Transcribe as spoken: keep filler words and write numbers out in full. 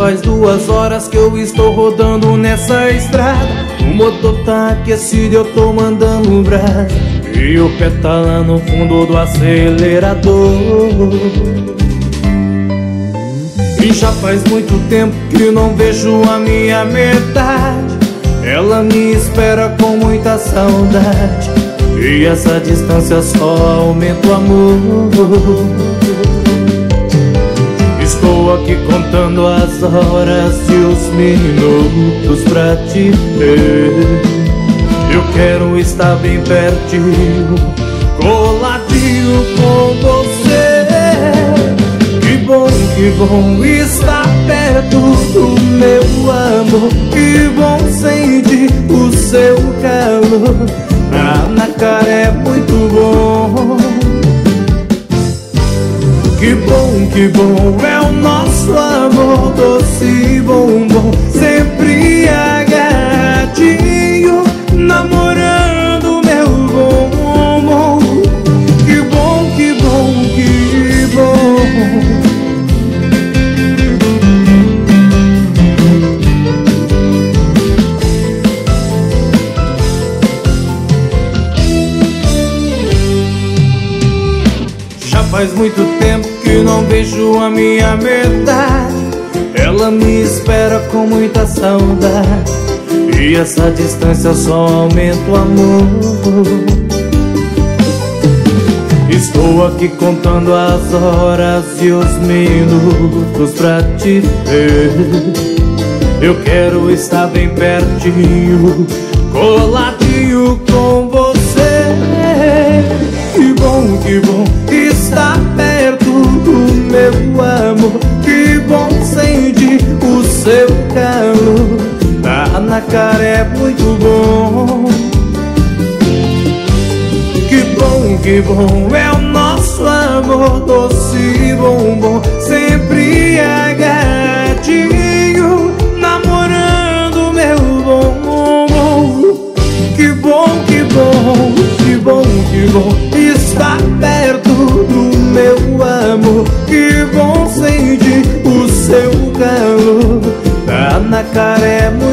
faz duas horas que eu estou rodando nessa estrada. O motor tá aquecido, eu tô mandando brasa, e o pé tá lá no fundo do acelerador. E já faz muito tempo que não vejo a minha metade. Ela me espera com muita saudade, e essa distância só aumenta o amor. Estou aqui contando as horas e os minutos pra te ver. Eu quero estar bem pertinho, coladinho com você. Que bom, que bom estar perto do meu amor. Que bom sentir o seu calor. Ah, na cara é muito bom. Que bom, que bom é o nosso amor, doce e bombom, sempre agarradinho, namorando meu bombom. Que bom, que bom, que bom. Faz muito tempo que não vejo a minha metade. Ela me espera com muita saudade, e essa distância só aumenta o amor. Estou aqui contando as horas e os minutos pra te ver. Eu quero estar bem pertinho, coladinho com você. Que bom, que bom estar perto do meu amor. Que bom sentir o seu calor. Tá na cara é muito bom. Que bom, que bom é o nosso amor, doce e bombom, sempre agarradinho, namorando meu bombom. Que bom, que bom, que bom, que bom estar perto do meu amor. Que bom sentir o seu calor. Tá na cara é muito